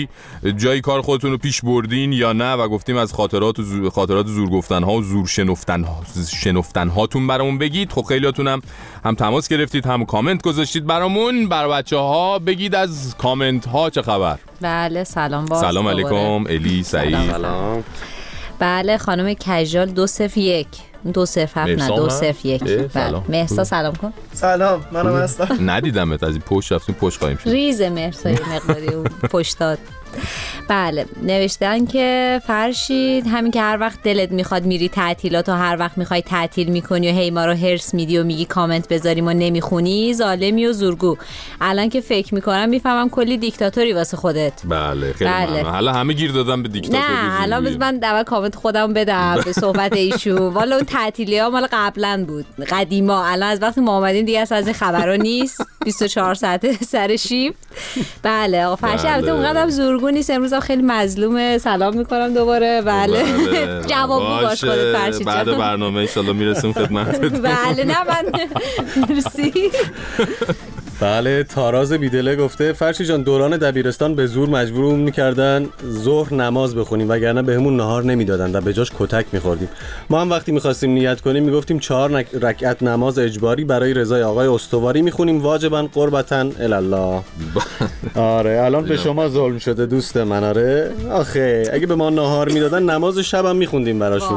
جایی کار خودتون رو پیش بردین یا نه و گفتیم از خاطرات زور گفتن‌ها و زور شنفتن‌هاتون برامون بگید. خب خیلیاتون هم تماس گرفتید هم کامنت گذاشتید برامون. برای بچه‌ها بگید از کامنت‌ها چه خبر. بله سلام علیکم. الی سعید. سلام. بله خانم کژال 201 201. بله مهسا سلام کن. سلام منم هستم. ندیدمت از این پشت رفتیم پشت قایم شد. ریز مهسا مقداری اون پشت داد. بله نوشتن که فرشید همین که هر وقت دلت میخواد میری تعطیلات و هر وقت میخوای تعطیل میکنی و هی ما رو هرس میدی و میگی کامنت بذاریم و نمیخونی، ظالمی و زورگو. الان که فکر میکنم میفهمم کلی دیکتاتوری واسه خودت. بله خیلی ممنون. حالا همه گیر دادن به دیکتاتوری. نه الان بس من اول کامنت خودم بدم به صحبت ایشون. والا اون تعطیلی‌ها مال قبلا بود، قدیما. الان از وقتی ما اومدیم دیگه از این خبرا نیست. 24 ساعته سر شیفت. بله آقا فرشید البته اونقدرم زورگو نیست. امروز خیلی مظلومه. سلام میکنم دوباره. بله جوابگو باش خودت فرشید. بعد برنامه ان شاءالله میرسیم خدمتت. بله نه من مرسی. بله تاراز بیدله گفته فرشی جان دوران دبیرستان به زور مجبورمون میکردن ظهر نماز بخونیم وگرنه بهمون نهار نمیدادن و به جاش کتک میخوردیم. ما هم وقتی میخواستیم نیت کنیم میگفتیم 4 رکعت نماز اجباری برای رضای آقای استواری میخونیم واجبا قربتا الله. آره الان به شما ظلم شده دوست من. آره آخه اگه به ما نهار میدادن نماز شبم میخوندیم براشون.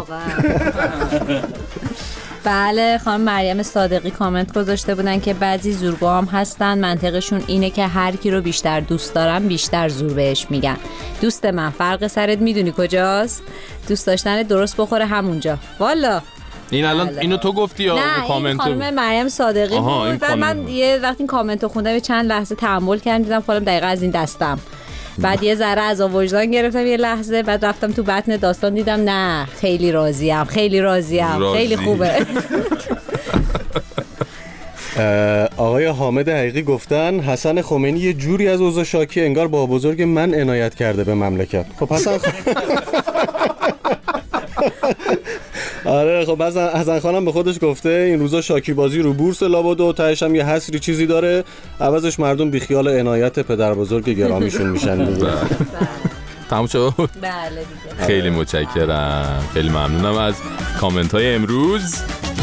بله خانم مریم صادقی کامنت گذاشته بودن که بعضی زورگوها هم هستن منطقشون اینه که هر کی رو بیشتر دوست دارن بیشتر زور بهش میگن. دوست من فرق سرت میدونی کجاست؟ دوست داشتن درست بخوره همونجا. والا این الان اینو تو گفتی یا کامنت؟ نه این خانم مریم صادقی بود و من یه وقتی این کامنتو خوندم چند لحظه تأمل کردم دیدم خودم دقیقاً از این دستم. بعد یه ذره از وجدان گرفتم یه لحظه، بعد رفتم تو بطن داستان دیدم نه خیلی راضیم خیلی خوبه. آقای حامد حقیقی گفتن حسن خمینی یه جوری از اوضاع شاکی انگار با بزرگ من عنایت کرده به مملکت. خب حسن آره خب حسن خانم به خودش گفته این روزا شاکی بازی رو بورس لابد و تهش هم یه حسری چیزی داره، عوضش مردم بیخیال عنایت پدر بزرگ گرامیشون میشن دیگه. تموم شد؟ بله دیگه. خیلی متشکرم، خیلی ممنونم از کامنت های امروز.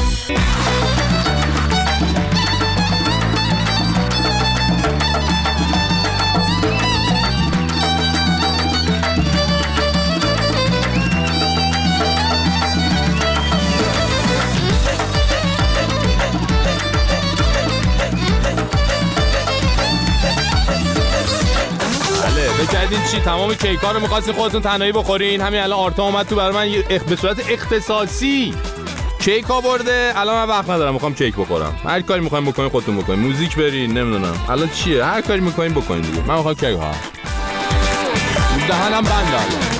بگردین چی تمام کیکا رو می‌خواستین خودتون تنهایی بخورین. همین الان آرتا اومد تو برای من به صورت اختصاصی کیک آورده. الان من وقت ندارم میخوام کیک بخورم. هر کاری می‌خواید بکنین خودتون بکنین، موزیک برین، نمیدونم الان چیه، هر کاری می‌کنین بکنین دیگه. من می‌خوام کیک ها دهنم بنده.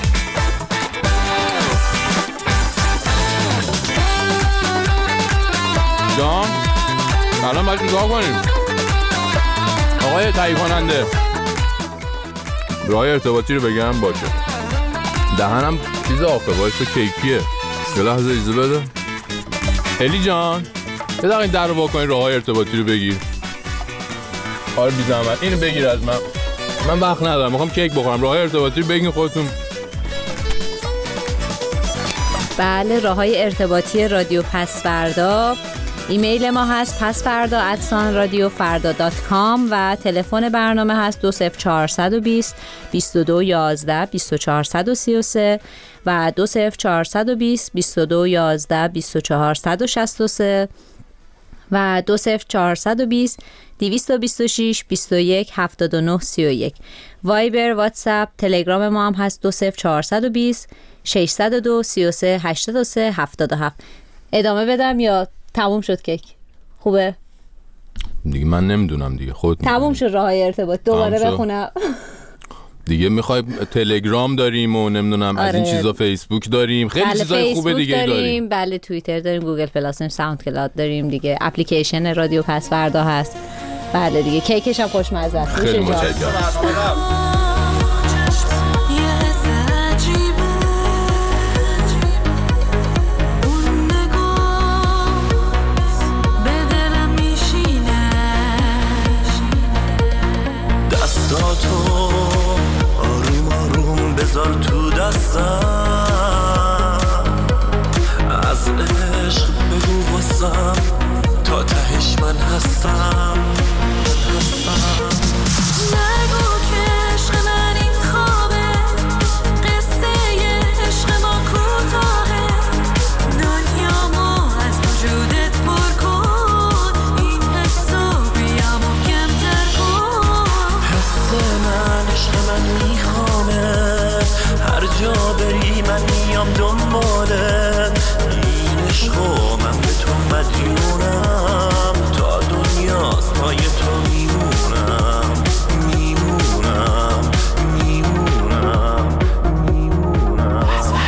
جان الان باید نگاه کنیم آقای تهیه کننده راه ارتباطی رو بگم باشه. دهنم چیز آخه وایسا کیکیه. یه لحظه ایزه بده الی جان یه دقیقه این در رو واکنین راه ارتباطی رو بگیر. آره بی زحمت اینو بگیر از من وقت ندارم میخوام کیک بخورم. راه ارتباطی رو بگین خودتون. بله راههای ارتباطی رادیو پسفردا، ایمیل ما هست pasfarda@radiofarda.com و تلفن برنامه هست 20420 2211 2433 و 20420 2211 2463 و 20420 226 21 79 31. وایبر، واتساپ، تلگرام ما هم هست 20420 602 33 83 77. ادامه بدم یا تموم شد کیک؟ خوبه؟ دیگه من نمیدونم دیگه خود تموم شد راههای ارتباط. دوباره بخونم دیگه. میخوای تلگرام داریم و نمیدونم از این چیزا، فیسبوک داریم، خیلی چیزای خوبه دیگه داریم. بله توییتر داریم، گوگل پلاس داریم، ساوند کلاود داریم دیگه، اپلیکیشن رادیو پسفردا هست. بله دیگه کیکش هم خوشمزه است. خیلی متشکرم. دستاتو آروم هستم، از عشق بگو واسم تا تهش من هستم. نگو که عشق من این خوابه، قصه عشق ما کوتاهه، دنیامو از وجودت پر کن، این حسو بیا محکم‌تر کن. حس من عشق من میخوامه، هر جا بری من میام دنبالت، این عشقو من به تو مدیونم، تا دنیاست پای تو میمونم، میمونم، میمونم، میمونم.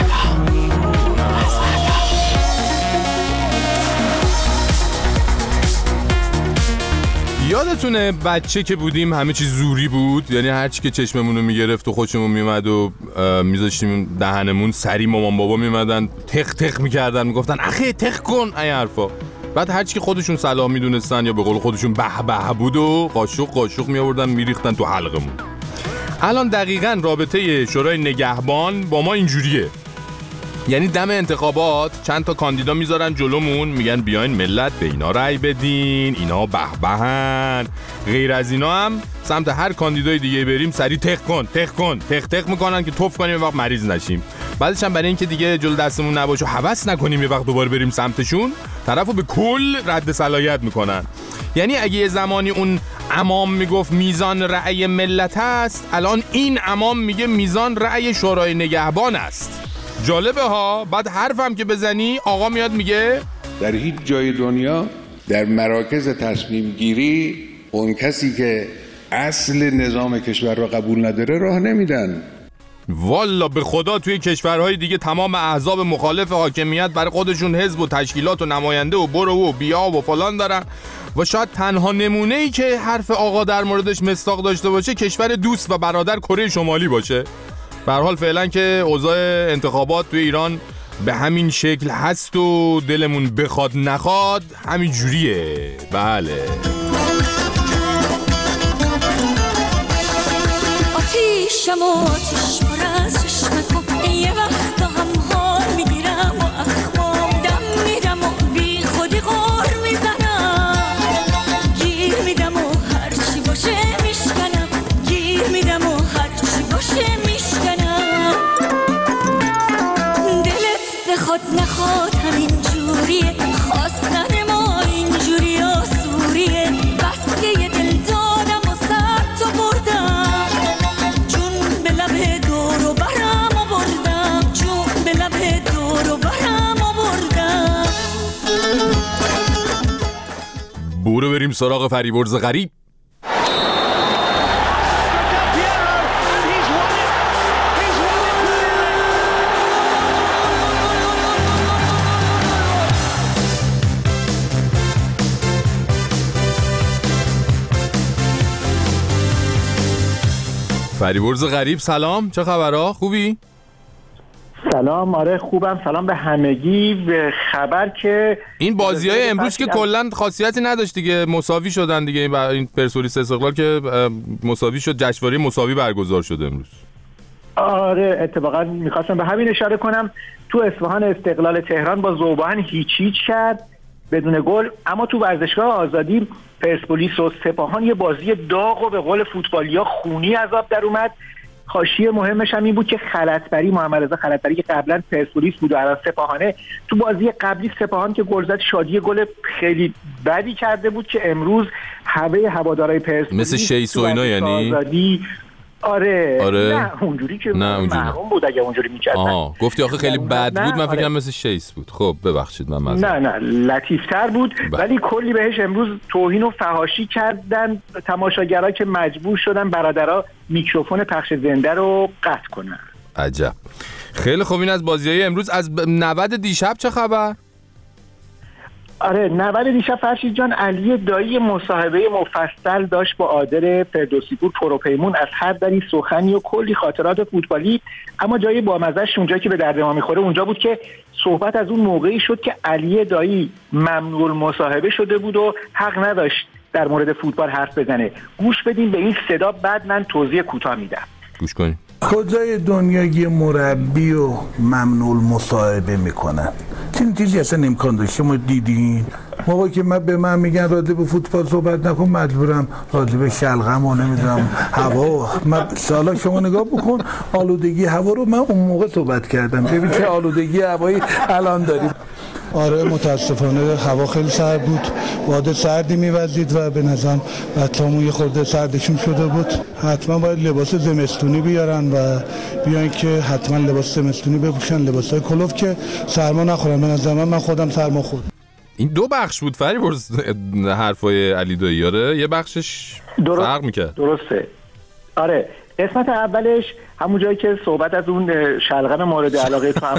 یادتونه بچه که بودیم همه چیز زوری بود؟ یعنی هر چی که چشممون رو میگرفت و خوشمون میومد و میذاشتیم دهنمون، سری مامان بابا میمدن تق تق میکردن، میگفتن اخی تق کن این حرفا. بعد هر چی که خودشون صلاح میدونستن یا به قول خودشون به به بود و قاشق میآوردن میریختن تو حلقمون. الان دقیقاً رابطه شورای نگهبان با ما اینجوریه. یعنی دم انتخابات چند تا کاندیدا میذارن جلومون، میگن بیاین ملت به اینا رأی بدین، اینا به بهن. غیر از اینا هم سمت هر کاندیدای دیگه بریم سری تق کن تق میکنن که توف کنیم یه وقت مریض نشیم. بعدش هم برای اینکه دیگه جلو دستمون نباشه و هوس نکنیم یه وقت دوباره بریم سمتشون، طرفو به کل رد صلاحیت میکنن. یعنی اگه یه زمانی اون امام میگفت میزان رأی ملت است، الان این امام میگه میزان رأی شورای نگهبان است. جالبه ها. بعد حرفم که بزنی آقا میاد میگه در هیچ جای دنیا در مراکز تصمیم گیری اون کسی که اصل نظام کشور را قبول نداره راه نمیدن. والا به خدا توی کشورهای دیگه تمام احزاب مخالف حاکمیت برای خودشون حزب و تشکیلات و نماینده و برو و بیا و فلان دارن و شاید تنها نمونه‌ای که حرف آقا در موردش مصداق داشته باشه کشور دوست و برادر کره شمالی باشه. به هر حال فعلا که اوضاع انتخابات توی ایران به همین شکل هست و دلمون بخواد نخواد همین جوریه. بله. آتیشم و آتیش پر از چشم تو، یه وقت هم حال میگیرم و اخمام دم میدم و بی خودی غار میزنم، گیر میدم و هرچی باشه میشکنم، گیر میدم و هرچی باشه میشکنم. دلت بخواد نخواد همین جوریه، خواستن ما اینجوری آسوریه، بس که یه دل دادم و سر تو بردم، جون به لب دور و برم و بردم، جون به لب دور و برم و بردم. برو بریم سراغ فریبرز غریب. فریبرز غریب سلام، چه خبرها؟ خوبی؟ سلام، آره خوبم. سلام به همگی. به خبر که این بازی‌های امروز که کلاً خاصیتی نداشت دیگه، مساوی شدن دیگه. این پرسپولیس استقلال که مساوی شد، جشنواره مساوی برگزار شده امروز. آره اتفاقا میخواستم به همین اشاره کنم. تو اصفهان استقلال تهران با ذوبان هیچ کرد بدون گل، اما تو ورزشگاه آزادی پرسپولیس و سپاهان یه بازی داغ و به قول فوتبالیا خونی از آب در اومد. حاشیه مهمش هم این بود که خلطبری، محمد رضا خلطبری که قبلا پرسپولیس بود و الان سپاهانه، تو بازی قبلی سپاهان که گل زد شادی گل خیلی بدی کرده بود که امروز همه هوادارهای پرسپولیس مثل شیس و اینا یعنی آره نه اونجوری که محروم بود اگه اونجوری می‌کردن. گفتی آخه خیلی بد بود، من فکرم مثل شیس بود. خب ببخشید من معذرت. نه لطیف‌تر بود ولی کلی بهش امروز توهین و فحاشی کردن تماشاگرها که مجبور شدن برادرها میکروفون پخش زنده رو قطع کنن. عجب. خیلی خوب. این از بازی‌های امروز. از 90 دیشب چه خبر؟ آره 90 دیشب فرشید جان، علی دایی مصاحبه مفصل داشت با عادل فردوسی پور پروپیمون، از هر دری سخنی و کلی خاطرات فوتبالی. اما جای بامزه‌اش اونجا که به درد ما میخوره اونجا بود که صحبت از اون موقعی شد که علی دایی ممنوع المصاحبه شده بود و حق نداشت در مورد فوتبال حرف بزنه. گوش بدین به این صدا، بعد من توضیح کوتاه میدم. گوش کنین. کجای دنیا یه مربی و ممنوع مصاحبه میکنن؟ چنین چیزی اصلا امکان داشت؟ شما دیدین؟ موقعی که به من میگن راجع به فوتبال صحبت نکن، مجبورم راجع به شلغم و نمیدونم هوا. سالا شما نگاه بکن آلودگی هوا رو من اون موقع صحبت کردم، ببین چه آلودگی هوایی الان داریم. آره متاسفانه هوا خیلی سرد بود، باد سردی میوزید و به نظرم بچه‌مون یه خورده سردشون شده بود. حتما باید لباس زمستونی بیارن و بیان که حتما لباس زمستونی بپوشن، لباسای کلوف که سرما نخورن. به نظر من خودم سرما خوردم. این دو بخش بود فریبرز حرفای علی دایی. آره یه بخشش فرق میکرد. درسته. آره قسمت اولش همون جایی که صحبت از اون شلغم مورد علاقه تو هم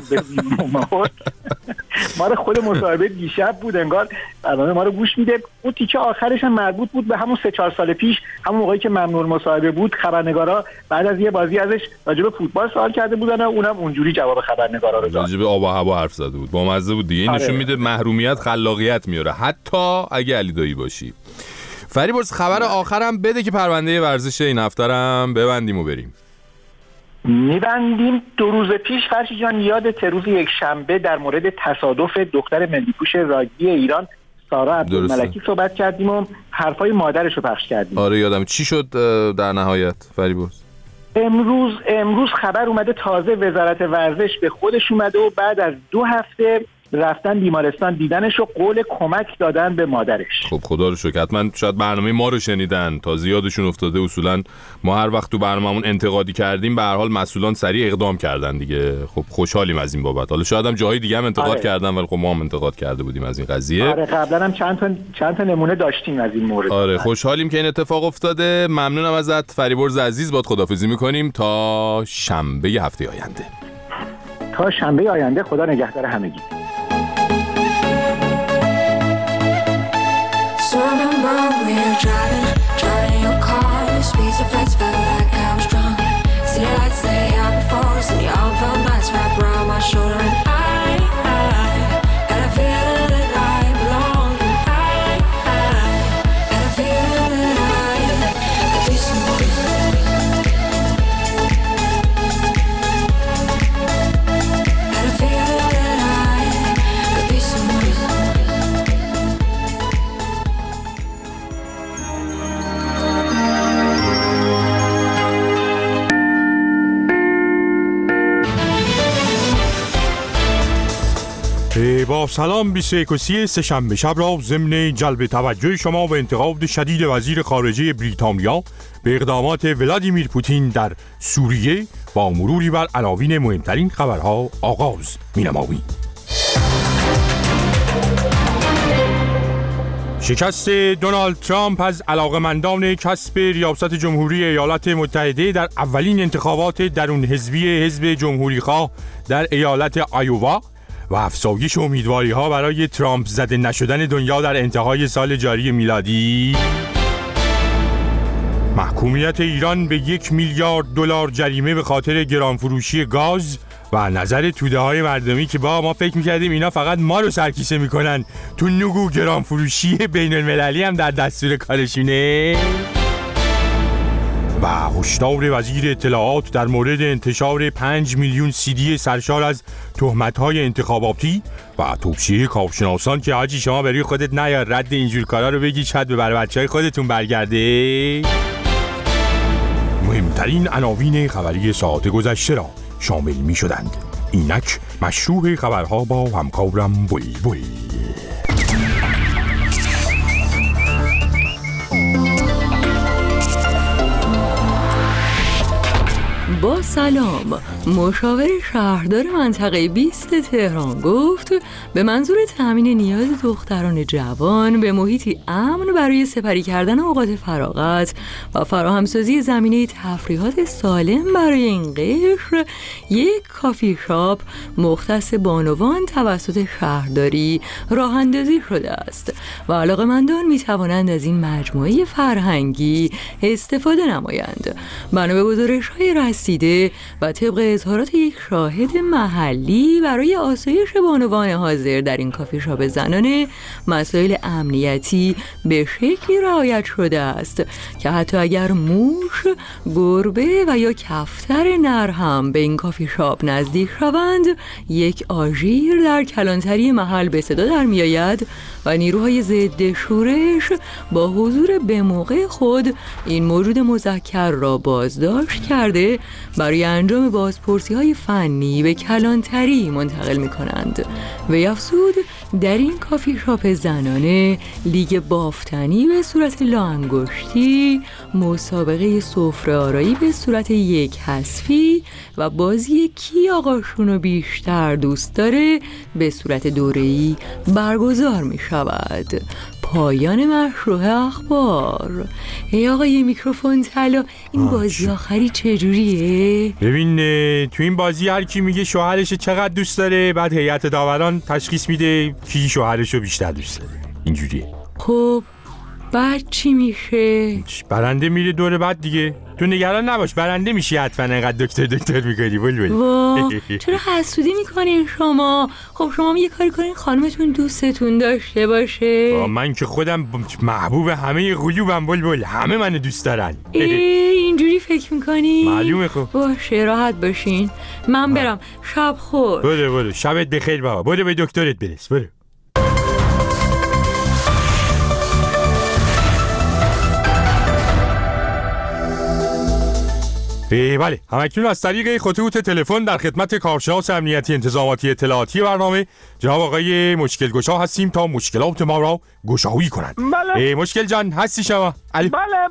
ما رو خود مصاحبه دیشب بود، انگار برنامه ما رو گوش میده. اون تیکه آخرش هم مربوط بود به همون 3-4 سال پیش، همون موقعی که ممنوع مصاحبه بود. خبرنگارا بعد از یه بازی ازش راجع به فوتبال سوال کرده بودن و اونم اونجوری جواب خبرنگارا رو داد. راجع به آب و هوا حرف زده بود، با مزه بود دیگه. این نشون میده محرومیت خلاقیت میاره حتی اگه علی دایی باشی. فریبرز خبر آخرم بده که پرونده ورزش این هفته هم ببندیم و بریم. میبندیم. 2 روز پیش فرشی جان یادت روز یک شنبه در مورد تصادف دختر ملی‌پوش راگبی ایران سارا عبدالملکی صحبت کردیم و حرفای مادرش رو پخش کردیم. آره یادم. چی شد در نهایت فریبرز؟ امروز خبر اومده تازه وزارت ورزش به خودش اومده و بعد از 2 هفته رفتن بیمارستان دیدنش و قول کمک دادن به مادرش. خب خدا رو شکر. حتما شاید برنامه ما رو شنیدن تا زیادشون افتاده. اصولا ما هر وقت تو برنامه‌مون انتقادی کردیم به هر حال مسئولان سریع اقدام کردن دیگه. خب خوشحالیم از این بابت. حالا شاید هم جاهای دیگه هم انتقاد کردن ولی خب ما هم انتقاد کرده بودیم از این قضیه. آره قبلا هم چند تا نمونه داشتیم از این مورد. آره خوشحالیم که این اتفاق افتاده. ممنونم ازت فریبرز عزیز. باد خداحافظی می‌کنیم تا شنبه هفته آینده. تا شنبه آینده خدا نگهدار همگی. So I remember we were driving your car. The speed so fast, felt like I was drunk. See the lights lay out before us, and your arm felt nice wrapped around my shoulder. And I had a feeling that I belonged. And I had a feeling that I could be someone. Had a feeling that I could be someone. با سلام 21 سه‌شنبه شب را ضمن جلب توجه شما به انتقاد شدید وزیر خارجه بریتانیا به اقدامات ولادیمیر پوتین در سوریه با مروری بر عناوین مهمترین خبرها آغاز می‌نماییم. شکست دونالد ترامپ از علاقه‌مندان کسب ریاست جمهوری ایالات متحده در اولین انتخابات درون حزبی حزب جمهوری‌خواه در ایالت آیووا و افزایش امیدواری‌ها برای ترامپ زده نشدن دنیا در انتهای سال جاری میلادی، محکومیت ایران به $1 میلیارد جریمه به خاطر گرانفروشی گاز و نظر توده‌های مردمی که ما فکر می‌کردیم اینا فقط ما رو سرکیسه می‌کنن، تو نگو گرانفروشی بین‌المللی هم در دستور کارشونه. و هشدار وزیر اطلاعات در مورد انتشار 5 میلیون CD سرشار از تهمت‌های انتخاباتی و توصیه کارشناسان که حاجی شما بری خودت نیار رد اینجور کارا رو بگی شاید به بچه‌های خودتون برگرده. مهمترین عناوین خبری ساعت گذشته را شامل می‌شدند. اینک مشروع خبرها با همکارم بلبل. با سلام، مشاور شهردار منطقه 20 تهران گفت به منظور تأمین نیاز دختران جوان به محیطی امن برای سپری کردن اوقات فراغت و فراهمسازی زمینه تفریحات سالم برای این قشر یک کافی شاپ مختص بانوان توسط شهرداری راه اندازی شده است و علاقه‌مندان می توانند از این مجموعه فرهنگی استفاده نمایند. بنا به گزارش‌های رسمی رسیده و طبق اظهارات یک شاهد محلی برای آسایش بانوان حاضر در این کافی شاپ زنانه مسائل امنیتی به شکلی رعایت شده است که حتی اگر موش، گربه و یا کفتر نر هم به این کافی شاپ نزدیک شوند، یک آژیر در کلانتری محل به صدا در می آید و نیروهای ضد شورش با حضور به موقع خود این موجود مذکر را بازداشت کرده برای انجام بازپرسی‌های فنی به کلانتری منتقل می‌کنند. وی افزود در این کافی شاپ زنانه لیگ بافتنی به صورت لاانگشتی، مسابقه سفره آرایی به صورت یک حذفی و بازی کی آقاشونو بیشتر دوست داره به صورت دوره‌ای برگزار می‌شود. پایان مشروع اخبار. ای آقای میکروفون طلا، این بازی آخری چجوریه؟ ببین تو این بازی هر کی میگه شوهرش چقدر دوست داره، بعد هیئت داوران تشخیص میده کی شوهرشو بیشتر دوست داره. اینجوریه. خب بعد چی میشه؟ برنده میره دور بعد دیگه. تو نگران نباش، برنده میشی حتما. انقدر دکتر میکنی بلبل. وا چرا حسودی میکنین شما؟ خب شما یه کاری کنین خانمتون دوستتون داشته باشه. من که خودم محبوب همه قلوبم بلبل، همه منو دوست دارن. اینجوری فکر میکنی؟ معلومه. خب باشه راحت باشین، من برم. شب خوش. برو شبت بخیر بابا. برو به دکترت برس. برو. بله، همکنون از طریق خطوط تلفن در خدمت کارشناس امنیتی انتظاماتی اطلاعاتی برنامه جناب آقای مشکل گشا هستیم تا مشکلات ما را گشایی کنند. بله. مشکل جان هستی شما؟ بله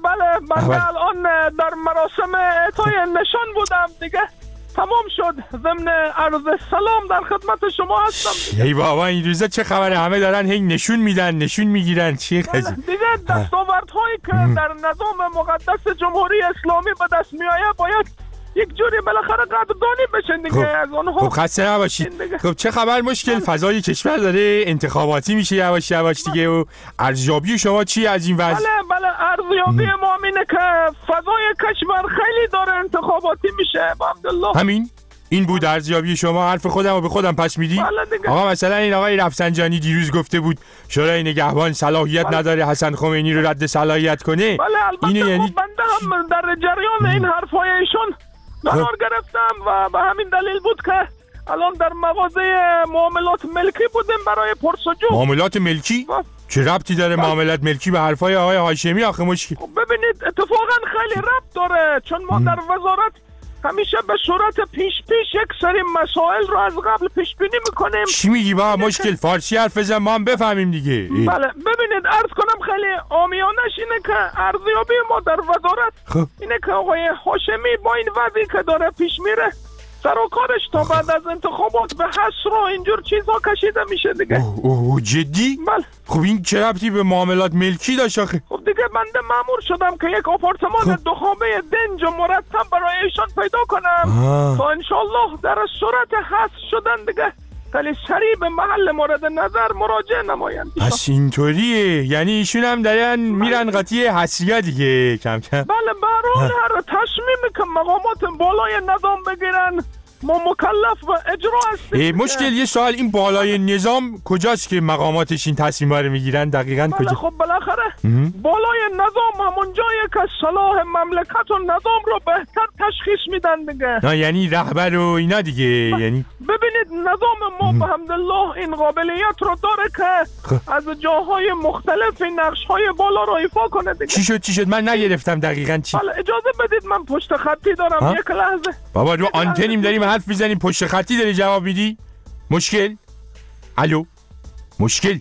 من الان در مراسم اعطای نشان بودم دیگه، تمام شد. ضمن عرض سلام در خدمت شما هستم. ای بابا این روزا چه خبره؟ همه دارن هی نشون میدن نشون میگیرن. چی قضیه؟ دیگه دستاوردهایی که در نظام مقدس جمهوری اسلامی به دست میآید باید یک جوری بالاخره قدردانی بشن دیگه از اونها. خب خسته نباشید. خب چه خبر مشکل؟ فضای کشور داره انتخاباتی میشه یواش یواش دیگه و ارزیابی شما چی از این وضع؟ بله ارزیابی ما اینه که فضای کشور خیلی داره انتخاباتی میشه الحمدلله. همین این بود ارزیابی شما؟ حرف خودم رو به خودم پس میدی؟ آقا مثلا این آقای رفسنجانی دیروز گفته بود شورای نگهبان صلاحیت نداره حسن خمینی رو رد صلاحیت کنه. بله البته یعنی بنده هم در جریان این حرفای ایشون قرار گرفتم و به همین دلیل بود که الان در مغازه معاملات ملکی بودیم برای پرسجو. معاملات ملکی؟ چه ربطی داره معاملات ملکی به حرفای آقای هاشمی آخه مشکل؟ ببینید اتفاقا خیلی ربط داره، چون ما در وزارت همیشه به صورت پیش یک سری مسائل رو از قبل پیش بینی میکنیم. چی میگی با مشکل؟ فارسی حرف بزن ما هم بفهمیم دیگه. بله ببینید عرض کنم خیلی عامیانش اینه که ارزیابی ما در وزارت اینه که آقای هاشمی با این وضعی که داره پیش میره سر و کارش تا بعد از انتخابات به حصر و اینجور چیزها کشیده میشه دیگه. اوه جدی؟ بله. خب این چه ربطی به معاملات ملکی داشت آخه؟ خب دیگه بنده مأمور شدم که یک آپارتمان دو خوابه دنج و مرتب برای ایشان پیدا کنم تا انشالله در صورت حصر شدن دیگه خیلی سریع به محل مورد نظر مراجعه نمایند. پس اینطوریه، یعنی ایشون هم دارن میرن قطعی حصریه دیگه کم کم. بله برای هر تصمیمی که مقامات بالای نظام بگیرن ما مکلف و اجرا هستیم. مشکل یه سوال، این بالای نظام کجاست که مقاماتش این تصمیم‌ها رو میگیرن دقیقاً کجا؟ خب بالاخره بالای نظام همون جایه که صلاح مملکت و نظام رو بهتر تشخیص میدن دیگه. نه یعنی رهبر و اینا دیگه. یعنی ببینید نظام ما به حمدالله این قابلیت رو داره که از جاهای مختلف نقش‌های بالا رو ایفا کنه دیگه. چی شد من نگرفتم دقیقاً چی؟ حالا اجازه بدید من پشت خطی دارم یک لحظه. بابا رو آنتنیم داریم حرف میزنیم پشت خطی داری جواب میدی؟ مشکل؟ الو؟ مشکل؟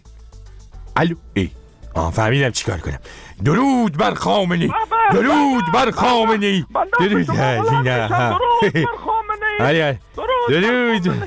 الو؟ فهمیدم چیکار کنم. درود بر خامنه‌ای. درود بر خامنه‌ای. درود بر خامنه‌ای. درود.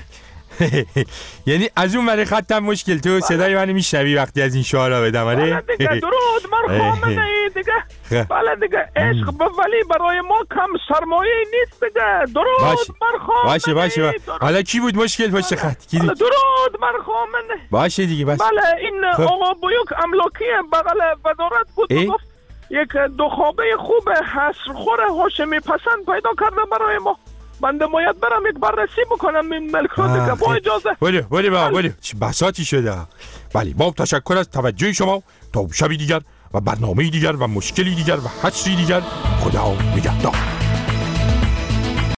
یعنی از اون ور خطم مشکل تو صدای منو میشنوی وقتی از این شعارا بدم؟ آره دیگه درود بر خامنه‌ای دیگه. بله دیگه عشق به ولی برای ما کم سرمایه نیست دیگه. درود بر خامنه‌ای. باشه حالا کی بود مشکل پشت خط؟ کی بود؟ درود بر خامنه‌ای. باشه دیگه بس. بله این آقا بیوک املاکی بغل وزارت بود. گفت یک دو خوابه خوب حصر خور هاشمی پسند پیدا کرده برای ما. بنده باید برم یک بررسی بکنم این ملک رو دیگه با اجازه. بله چه بساطی شده. بله با تشکر از توجه شما. تا شبی دیگر و برنامه دیگر و مشکلی دیگر و حصری دیگر، خدا نگهدار.